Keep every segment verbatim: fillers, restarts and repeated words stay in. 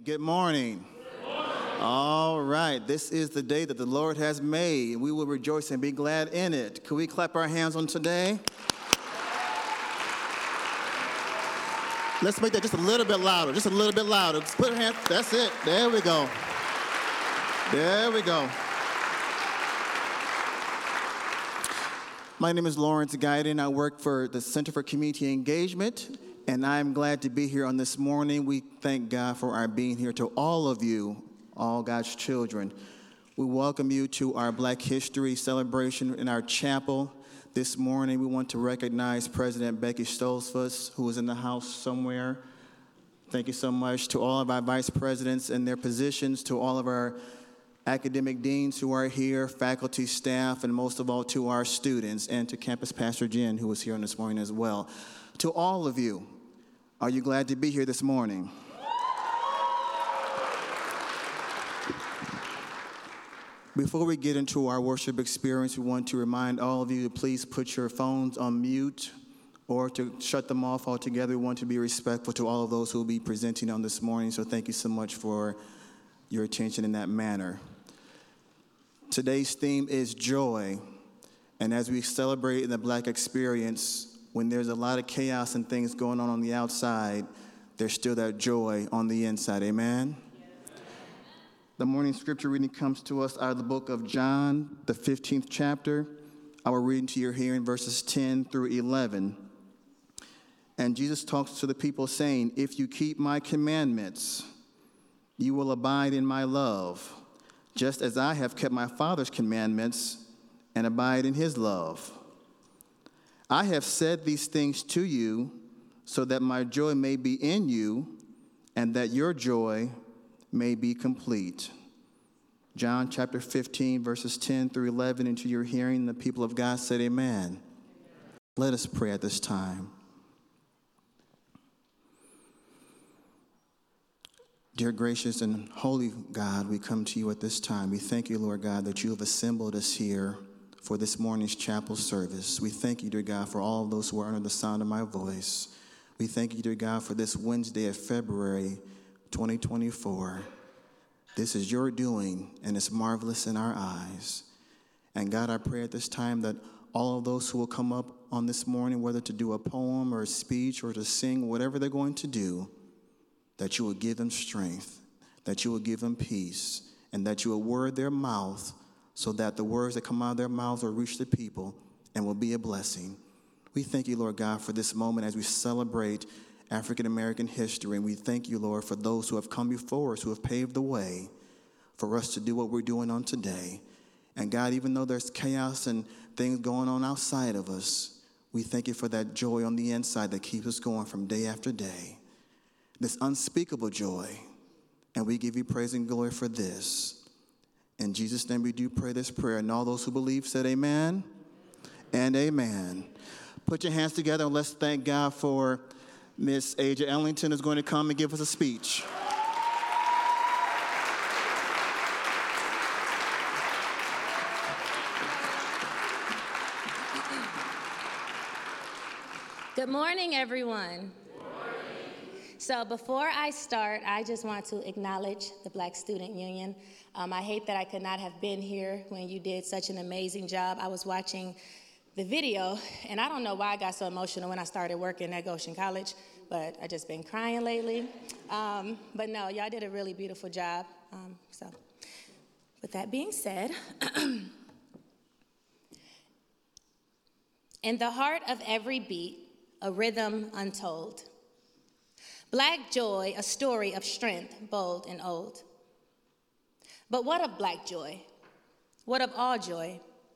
Good morning. Good morning. All right, this is the day that the Lord has made. We will rejoice and be glad in it. Can we clap our hands on today? Let's make that just a little bit louder, just a little bit louder. Just put our hands, that's it. There we go. There we go. My name is Lawrence Guyton. I work for the Center for Community Engagement, and I'm glad to be here on this morning. We thank God for our being here. To all of you, all God's children, we welcome you to our Black History celebration in our chapel. This morning, we want to recognize President Becky Stoltzfus, who is in the house somewhere. Thank you so much to all of our vice presidents and their positions, to all of our academic deans who are here, faculty, staff, and most of all to our students, and to Campus Pastor Jen, who is here on this morning as well. To all of you, are you glad to be here this morning? Before we get into our worship experience, we want to remind all of you to please put your phones on mute or to shut them off altogether. We want to be respectful to all of those who will be presenting on this morning, so thank you so much for your attention in that manner. Today's theme is joy, and as we celebrate in the Black experience, when there's a lot of chaos and things going on on the outside, there's still that joy on the inside, amen? Yes. The morning scripture reading comes to us out of the book of John, the fifteenth chapter. I will read to your hearing verses ten through eleven. And Jesus talks to the people saying, "If you keep my commandments, you will abide in my love, just as I have kept my Father's commandments and abide in his love. I have said these things to you so that my joy may be in you and that your joy may be complete." John chapter fifteen, verses ten through eleven, into your hearing, the people of God said amen. Amen. Let us pray at this time. Dear gracious and holy God, we come to you at this time. We thank you, Lord God, that you have assembled us here for this morning's chapel service. We thank you, dear God, for all of those who are under the sound of my voice. We thank you, dear God, for this Wednesday of February twenty twenty-four. This is your doing, and it's marvelous in our eyes. And God, I pray at this time that all of those who will come up on this morning, whether to do a poem or a speech or to sing, whatever they're going to do, that you will give them strength, that you will give them peace, and that you will word their mouth so that the words that come out of their mouths will reach the people and will be a blessing. We thank you, Lord God, for this moment as we celebrate African-American history, and we thank you, Lord, for those who have come before us, who have paved the way for us to do what we're doing on today. And God, even though there's chaos and things going on outside of us, we thank you for that joy on the inside that keeps us going from day after day. This unspeakable joy, and we give you praise and glory for this. In Jesus' name we do pray this prayer, and all those who believe said amen and amen. Put your hands together and let's thank God for Miss Aja Ellington, who's going to come and give us a speech. Good morning, everyone. So before I start, I just want to acknowledge the Black Student Union. Um, I hate that I could not have been here when you did such an amazing job. I was watching the video, and I don't know why I got so emotional when I started working at Goshen College, but I just been crying lately. Um, but no, y'all did a really beautiful job. Um, so with that being said, in the heart of every beat, a rhythm untold. Black joy, a story of strength, bold and old. But what of Black joy? What of all joy?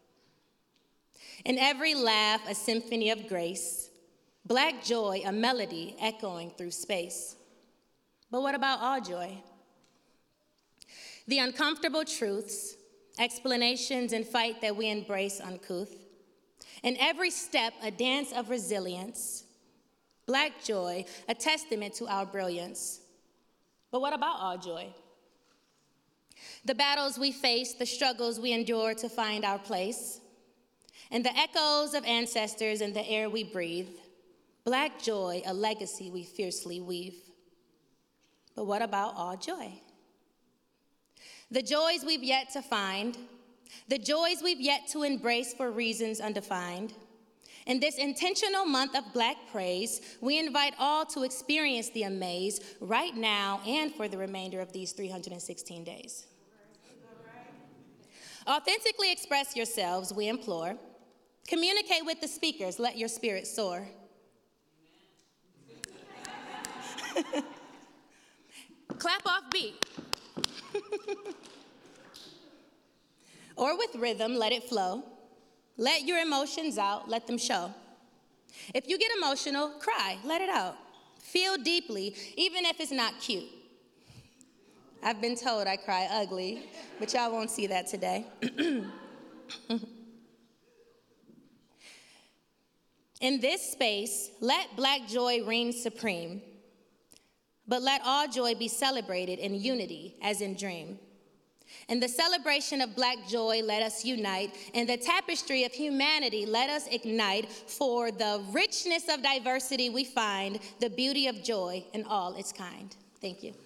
In every laugh, a symphony of grace. Black joy, a melody echoing through space. But what about all joy? The uncomfortable truths, explanations and fight that we embrace uncouth. In every step, a dance of resilience. Black joy, a testament to our brilliance. But what about all joy? The battles we face, the struggles we endure to find our place, and the echoes of ancestors in the air we breathe. Black joy, a legacy we fiercely weave. But what about all joy? The joys we've yet to find, the joys we've yet to embrace for reasons undefined. In this intentional month of Black praise, we invite all to experience the amaze right now and for the remainder of these three hundred sixteen days. Authentically express yourselves, we implore. Communicate with the speakers, let your spirit soar. Clap off beat. Or with rhythm, let it flow. Let your emotions out, let them show. If you get emotional, cry, let it out. Feel deeply, even if it's not cute. I've been told I cry ugly, but y'all won't see that today. In this space, let Black joy reign supreme, but let all joy be celebrated in unity as in dream. In the celebration of Black joy, let us unite. In the tapestry of humanity, let us ignite. For the richness of diversity we find, the beauty of joy in all its kind. Thank you.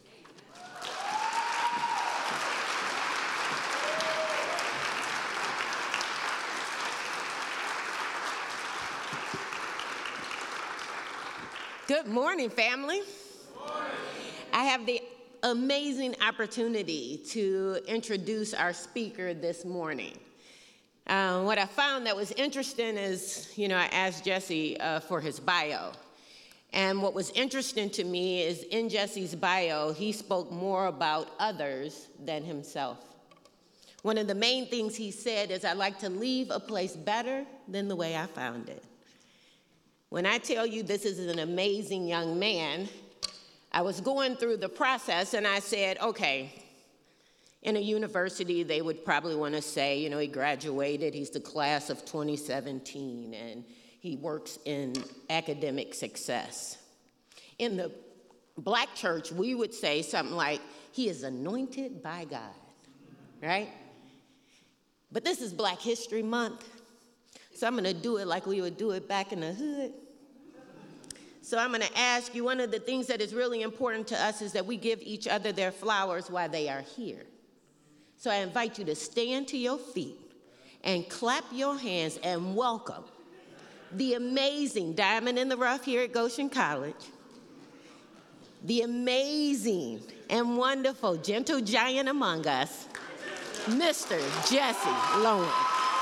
Good morning, family. Good morning. I have the amazing opportunity to introduce our speaker this morning. Um, what I found that was interesting is, you know, I asked Jesse uh, for his bio. And what was interesting to me is in Jesse's bio, he spoke more about others than himself. One of the main things he said is, I like to leave a place better than the way I found it. When I tell you this is an amazing young man, I was going through the process and I said, okay, in a university, they would probably want to say, you know, he graduated, he's the class of twenty seventeen, and he works in academic success. In the Black church, we would say something like, he is anointed by God, right? But this is Black History Month, so I'm going to do it like we would do it back in the hood. So I'm going to ask you, one of the things that is really important to us is that we give each other their flowers while they are here. So I invite you to stand to your feet and clap your hands and welcome the amazing diamond in the rough here at Goshen College, the amazing and wonderful gentle giant among us, Mister Jesse Lowen.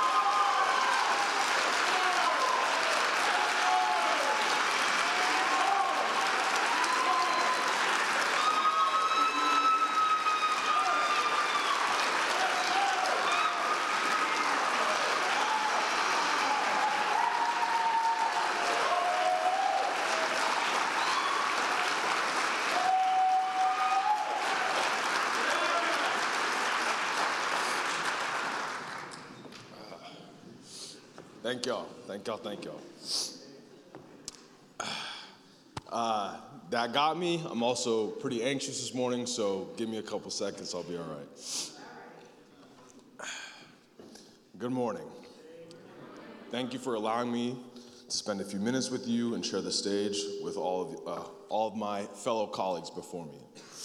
Thank y'all, thank y'all, thank y'all. Uh, that got me. I'm also pretty anxious this morning, so give me a couple seconds, I'll be all right. Good morning. Thank you for allowing me to spend a few minutes with you and share the stage with all of, uh, all of my fellow colleagues before me.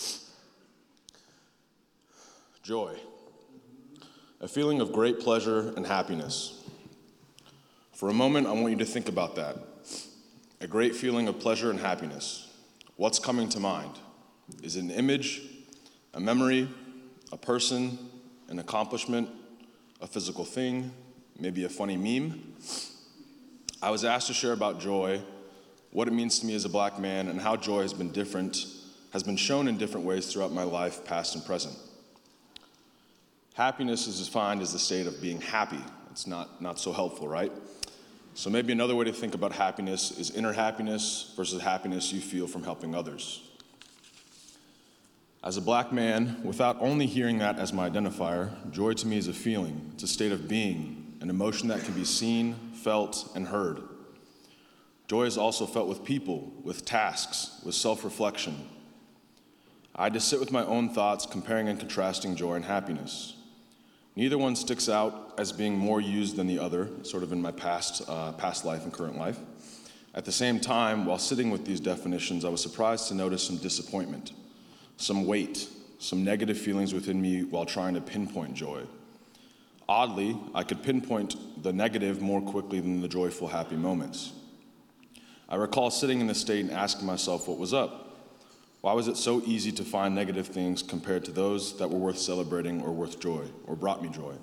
Joy, a feeling of great pleasure and happiness. For a moment, I want you to think about that. A great feeling of pleasure and happiness. What's coming to mind? Is it an image, a memory, a person, an accomplishment, a physical thing, maybe a funny meme? I was asked to share about joy, what it means to me as a Black man, and how joy has been different, has been shown in different ways throughout my life, past and present. Happiness is defined as the state of being happy. It's not, not so helpful, right? So maybe another way to think about happiness is inner happiness versus happiness you feel from helping others. As a Black man, without only hearing that as my identifier, joy to me is a feeling. It's a state of being, an emotion that can be seen, felt, and heard. Joy is also felt with people, with tasks, with self-reflection. I had to sit with my own thoughts, comparing and contrasting joy and happiness. Neither one sticks out as being more used than the other, sort of in my past, uh, past life and current life. At the same time, while sitting with these definitions, I was surprised to notice some disappointment. some weight, some negative feelings within me while trying to pinpoint joy. Oddly, I could pinpoint the negative more quickly than the joyful, happy moments. I recall sitting in this state and asking myself what was up. Why was it so easy to find negative things compared to those that were worth celebrating or worth joy, or brought me joy?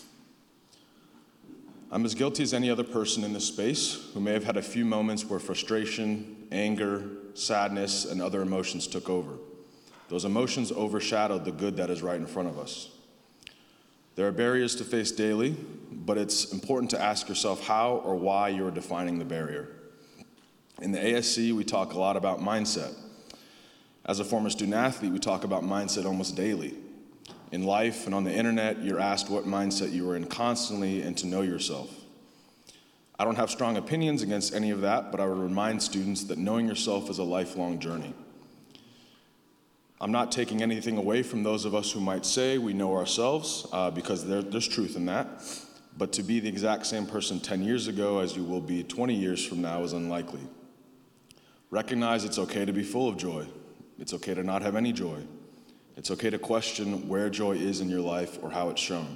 I'm as guilty as any other person in this space who may have had a few moments where frustration, anger, sadness, and other emotions took over. Those emotions overshadowed the good that is right in front of us. There are barriers to face daily, but it's important to ask yourself how or why you're defining the barrier. In the A S C, we talk a lot about mindset. As a former student athlete, we talk about mindset almost daily. In life and on the internet, you're asked what mindset you are in constantly and to know yourself. I don't have strong opinions against any of that, but I would remind students that knowing yourself is a lifelong journey. I'm not taking anything away from those of us who might say we know ourselves, uh, because there, there's truth in that. But to be the exact same person ten years ago as you will be twenty years from now is unlikely. Recognize it's okay to be full of joy. It's okay to not have any joy. It's okay to question where joy is in your life or how it's shown.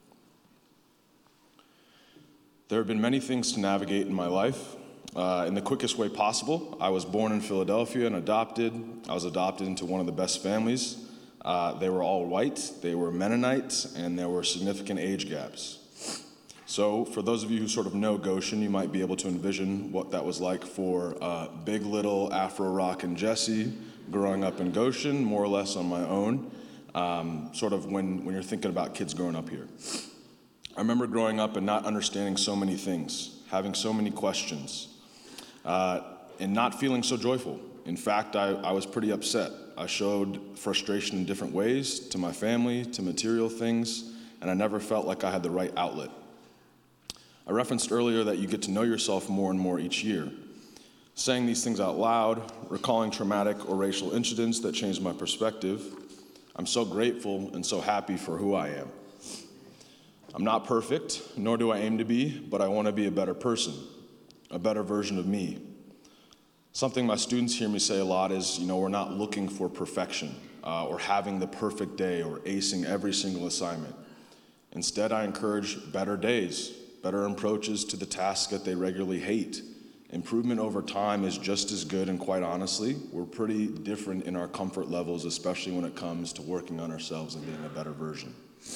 There have been many things to navigate in my life. Uh, in the quickest way possible, I was born in Philadelphia and adopted. I was adopted into one of the best families. Uh, they were all white, they were Mennonites, and there were significant age gaps. So for those of you who sort of know Goshen, you might be able to envision what that was like for uh, big little Afro-Rockin' Jesse growing up in Goshen, more or less on my own, um, sort of when, when you're thinking about kids growing up here. I remember growing up and not understanding so many things, having so many questions, uh, and not feeling so joyful. In fact, I, I was pretty upset. I showed frustration in different ways to my family, to material things, and I never felt like I had the right outlet. I referenced earlier that you get to know yourself more and more each year. Saying these things out loud, recalling traumatic or racial incidents that changed my perspective, I'm so grateful and so happy for who I am. I'm not perfect, nor do I aim to be, but I want to be a better person, a better version of me. Something my students hear me say a lot is, you know, we're not looking for perfection uh, or having the perfect day or acing every single assignment. Instead, I encourage better days, better approaches to the tasks that they regularly hate. Improvement over time is just as good, and quite honestly, we're pretty different in our comfort levels, especially when it comes to working on ourselves and being a better version.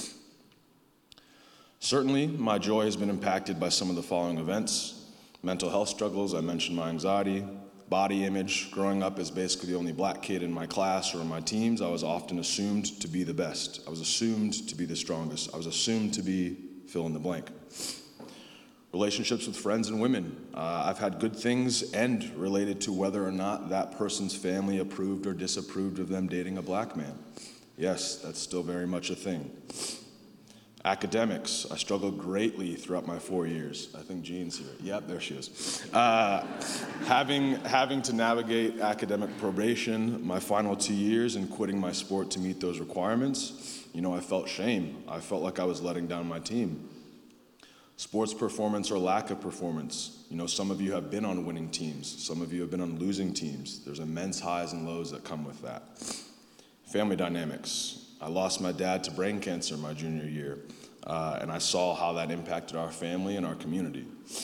Certainly, my joy has been impacted by some of the following events. Mental health struggles, I mentioned my anxiety. Body image, growing up as basically the only black kid in my class or in my teams, I was often assumed to be the best. I was assumed to be the strongest. I was assumed to be fill in the blank. Relationships with friends and women. Uh, I've had good things end related to whether or not that person's family approved or disapproved of them dating a black man. Yes, that's still very much a thing. Academics, I struggled greatly throughout my four years. I think Jean's here. Yep, there she is. Uh, having, having to navigate academic probation my final two years and quitting my sport to meet those requirements, you know, I felt shame. I felt like I was letting down my team. Sports performance or lack of performance. You know, some of you have been on winning teams. Some of you have been on losing teams. There's immense highs and lows that come with that. Family dynamics. I lost my dad to brain cancer my junior year, uh, and I saw how that impacted our family and our community.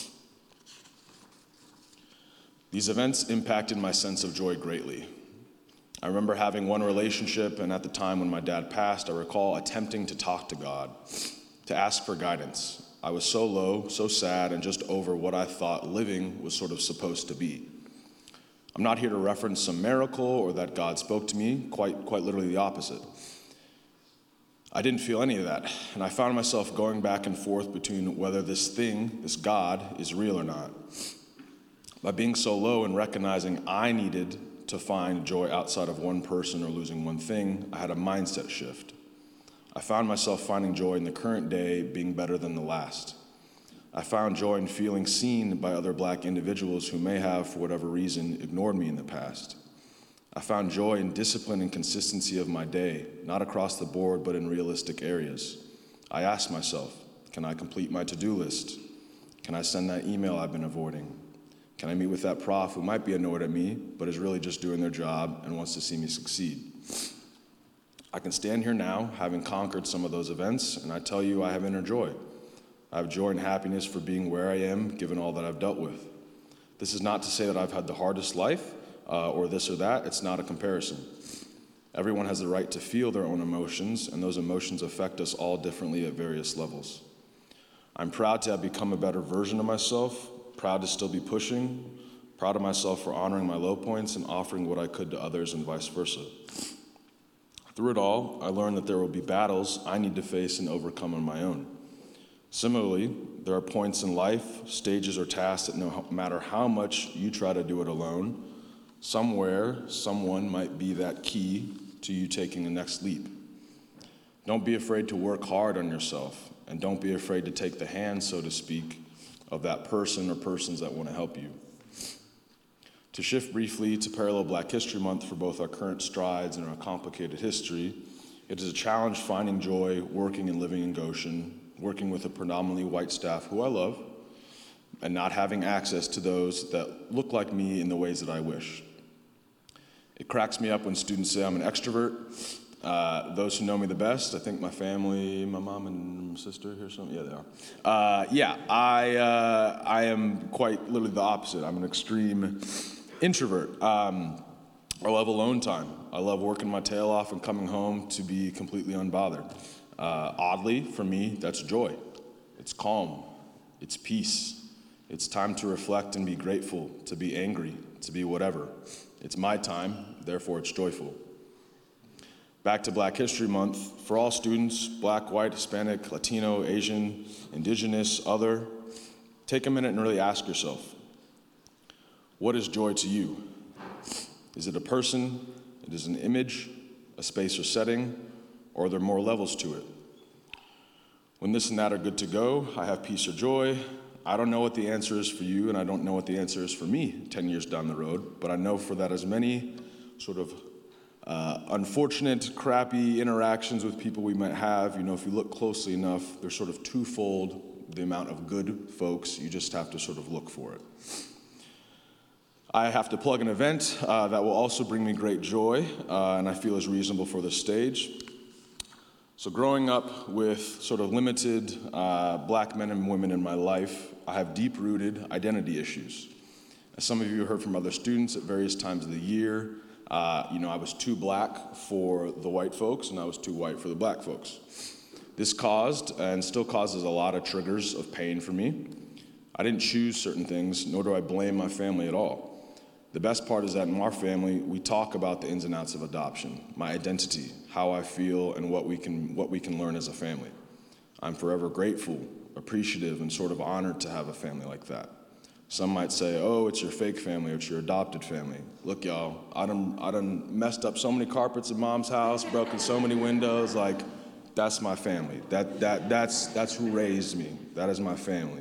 These events impacted my sense of joy greatly. I remember having one relationship, and at the time when my dad passed, I recall attempting to talk to God, to ask for guidance. I was so low, so sad, and just over what I thought living was sort of supposed to be. I'm not here to reference some miracle or that God spoke to me, quite, quite literally the opposite. I didn't feel any of that, and I found myself going back and forth between whether this thing, this God, is real or not. By being so low and recognizing I needed to find joy outside of one person or losing one thing, I had a mindset shift. I found myself finding joy in the current day being better than the last. I found joy in feeling seen by other black individuals who may have, for whatever reason, ignored me in the past. I found joy in discipline and consistency of my day, not across the board, but in realistic areas. I asked myself, can I complete my to-do list? Can I send that email I've been avoiding? Can I meet with that prof who might be annoyed at me, but is really just doing their job and wants to see me succeed? I can stand here now, having conquered some of those events, and I tell you I have inner joy. I have joy and happiness for being where I am, given all that I've dealt with. This is not to say that I've had the hardest life, uh, or this or that. It's not a comparison. Everyone has the right to feel their own emotions, and those emotions affect us all differently at various levels. I'm proud to have become a better version of myself, proud to still be pushing, proud of myself for honoring my low points and offering what I could to others and vice versa. Through it all, I learned that there will be battles I need to face and overcome on my own. Similarly, there are points in life, stages, or tasks that no matter how much you try to do it alone, somewhere, someone might be that key to you taking the next leap. Don't be afraid to work hard on yourself, and don't be afraid to take the hand, so to speak, of that person or persons that want to help you. To shift briefly to parallel Black History Month for both our current strides and our complicated history, it is a challenge finding joy working and living in Goshen, working with a predominantly white staff who I love, and not having access to those that look like me in the ways that I wish. It cracks me up when students say I'm an extrovert. Uh, those who know me the best, I think my family, my mom and my sister here, some, yeah, they are. Uh, yeah, I, uh, I am quite literally the opposite. I'm an extreme introvert. Um, I love alone time. I love working my tail off and coming home to be completely unbothered. Uh, oddly, for me, that's joy. It's calm. It's peace. It's time to reflect and be grateful, to be angry, to be whatever. It's my time, therefore it's joyful. Back to Black History Month, for all students, Black, white, Hispanic, Latino, Asian, Indigenous, other, take a minute and really ask yourself, what is joy to you? Is it a person? It is an image, a space or setting, or are there more levels to it? When this and that are good to go, I have peace or joy. I don't know what the answer is for you, and I don't know what the answer is for me ten years down the road, but I know for that as many sort of uh, unfortunate, crappy interactions with people we might have, you know, if you look closely enough, they're sort of twofold the amount of good folks. You just have to sort of look for it. I have to plug an event uh, that will also bring me great joy, uh, and I feel is reasonable for this stage. So growing up with sort of limited uh, Black men and women in my life, I have deep-rooted identity issues. As some of you heard from other students at various times of the year, uh, you know, I was too Black for the white folks, and I was too white for the Black folks. This caused, and still causes, a lot of triggers of pain for me. I didn't choose certain things, nor do I blame my family at all. The best part is that in our family, we talk about the ins and outs of adoption, my identity, how I feel, and what we can what we can learn as a family. I'm forever grateful, appreciative, and sort of honored to have a family like that. Some might say, oh, it's your fake family, or it's your adopted family. Look, y'all, I done, I done messed up so many carpets in Mom's house, broken so many windows, like, that's my family. That, that, that's, that's who raised me. That is my family.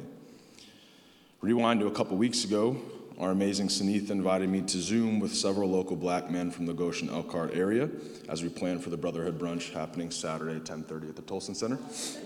Rewind to a couple weeks ago, our amazing Sanitha invited me to Zoom with several local Black men from the Goshen-Elkhart area as we plan for the Brotherhood Brunch happening Saturday at ten thirty at the Tolson Center.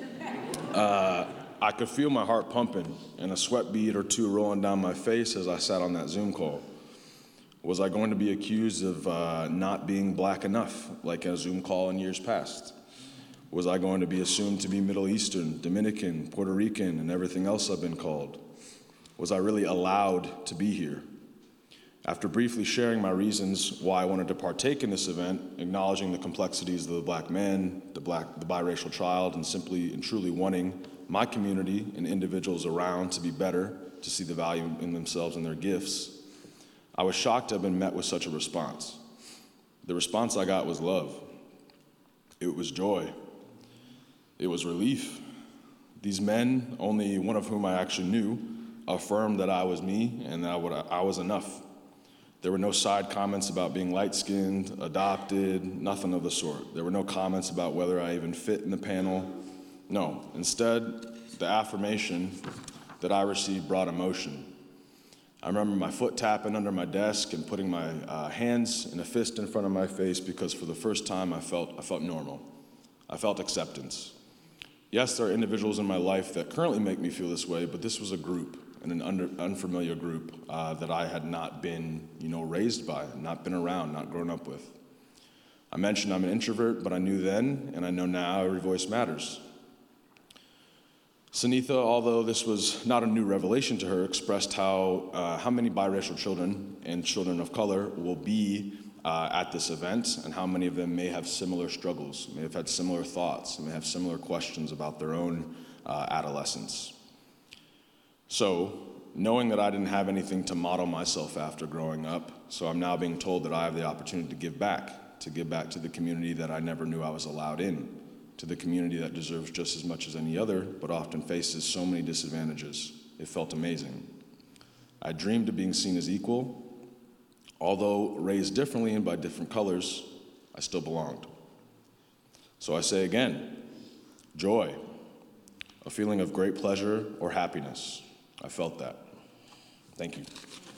Uh, I could feel my heart pumping and a sweat bead or two rolling down my face as I sat on that Zoom call. Was I going to be accused of uh, not being Black enough, like a Zoom call in years past? Was I going to be assumed to be Middle Eastern, Dominican, Puerto Rican, and everything else I've been called? Was I really allowed to be here? After briefly sharing my reasons why I wanted to partake in this event, acknowledging the complexities of the Black man, the black, the biracial child, and simply and truly wanting my community and individuals around to be better, to see the value in themselves and their gifts, I was shocked to have been met with such a response. The response I got was love. It was joy. It was relief. These men, only one of whom I actually knew, affirmed that I was me and that I, would, I was enough. There were no side comments about being light-skinned, adopted, nothing of the sort. There were no comments about whether I even fit in the panel. No, instead, the affirmation that I received brought emotion. I remember my foot tapping under my desk and putting my uh, hands in a fist in front of my face because for the first time I felt, I felt normal. I felt acceptance. Yes, there are individuals in my life that currently make me feel this way, but this was a group, and an under, unfamiliar group uh, that I had not been, you know, raised by, not been around, not grown up with. I mentioned I'm an introvert, but I knew then, and I know now, every voice matters. Sunitha, although this was not a new revelation to her, expressed how, uh, how many biracial children and children of color will be uh, at this event, and how many of them may have similar struggles, may have had similar thoughts, may have similar questions about their own uh, adolescence. So, knowing that I didn't have anything to model myself after growing up, so I'm now being told that I have the opportunity to give back, to give back to the community that I never knew I was allowed in, to the community that deserves just as much as any other, but often faces so many disadvantages. It felt amazing. I dreamed of being seen as equal. Although raised differently and by different colors, I still belonged. So I say again, joy, a feeling of great pleasure or happiness. I felt that. Thank you.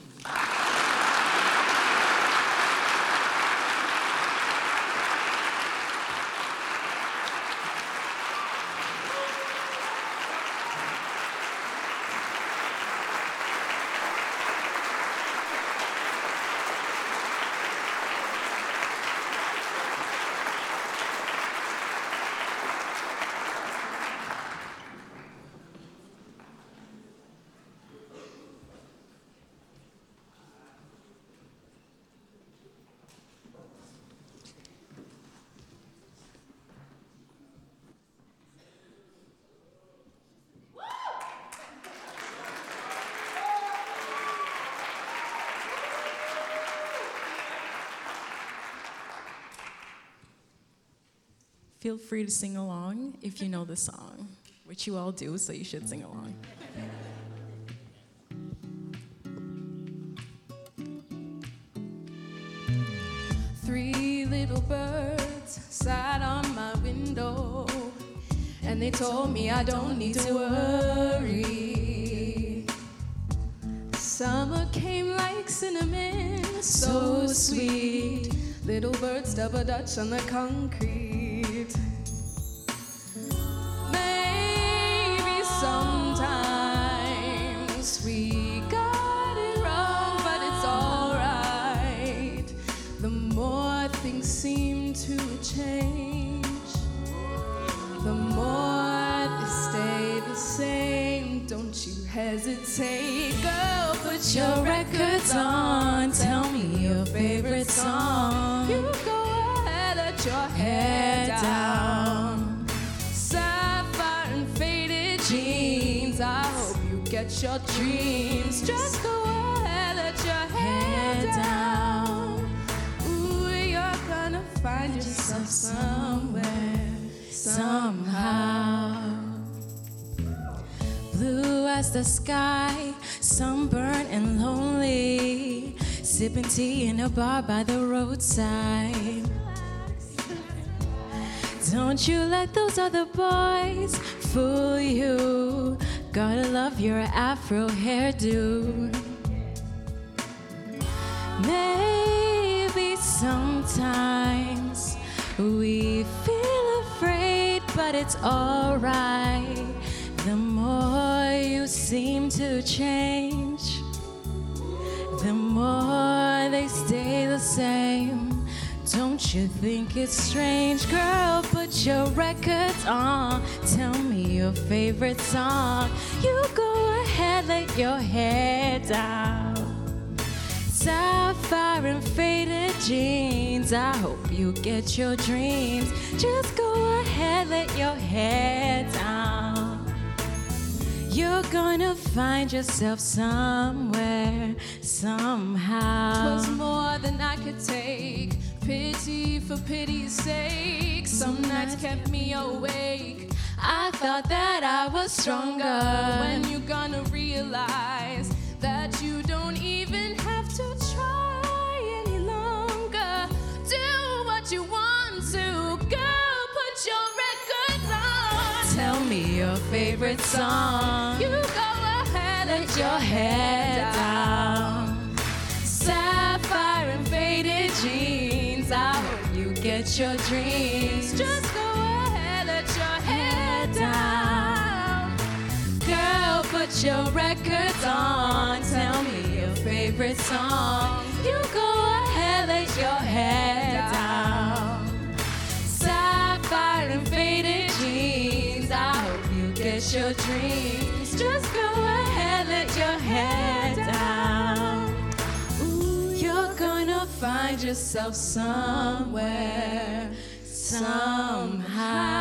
Feel free to sing along if you know the song, which you all do, so you should sing along. Three little birds sat on my window, and they told me I don't need to worry. Summer came like cinnamon, so sweet. Little birds double dutch on the concrete. Maybe sometimes we got it wrong, but it's alright. The more things seem to change, the more they stay the same. Don't you hesitate, girl, put your records on. Tell me your favorite song. You go ahead, let your hair down. Sapphire and faded jeans, I hope you get your dreams. Just go ahead, let your hair down. Ooh, you're gonna find yourself somewhere, somehow. Blue as the sky, sunburned and lonely, sipping tea in a bar by the roadside. Don't you let those other boys fool you. Gotta love your afro hairdo. Maybe sometimes we feel afraid, but it's alright. The more you seem to change, the more they stay the same. Don't you think it's strange? Girl, put your records on. Tell me your favorite song. You go ahead, let your hair down. Sapphire and faded jeans, I hope you get your dreams. Just go ahead, let your hair down. You're gonna find yourself somewhere, somehow. 'Twas more than I could take, pity for pity's sake. Some nights kept me awake. I thought that I was stronger. When you gonna realize that you don't even have to try any longer? Do what you want to, girl, put your records on. Tell me your favorite song. You go ahead, Let your hair down. Sapphire and faded jeans, I hope you get your dreams. Just go ahead, let your hair down. Girl, put your records on. Tell me your favorite song. You go ahead, let your hair down. dreams. Just go ahead, let your head down. Ooh, you're gonna find yourself somewhere, somehow.